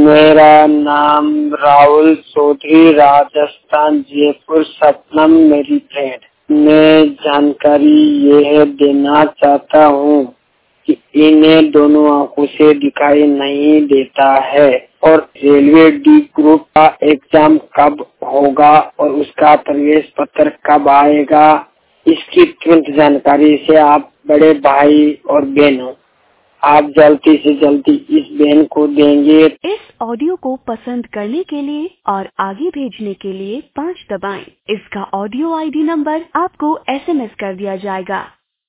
मेरा नाम राहुल चौधरी, राजस्थान, जयपुर, सतनम, मेरी फ्रेंड। मैं जानकारी यह देना चाहता हूँ कि इन्हें दोनों आंखों से दिखाई नहीं देता है और रेलवे डी ग्रुप का एग्जाम कब होगा और उसका प्रवेश पत्र कब आएगा, इसकी तुरंत जानकारी से आप बड़े भाई और बहन हो, आप जल्दी से जल्दी इस बहन को देंगे। इस ऑडियो को पसंद करने के लिए और आगे भेजने के लिए 5 दबाएं। इसका ऑडियो आईडी नंबर आपको SMS कर दिया जाएगा।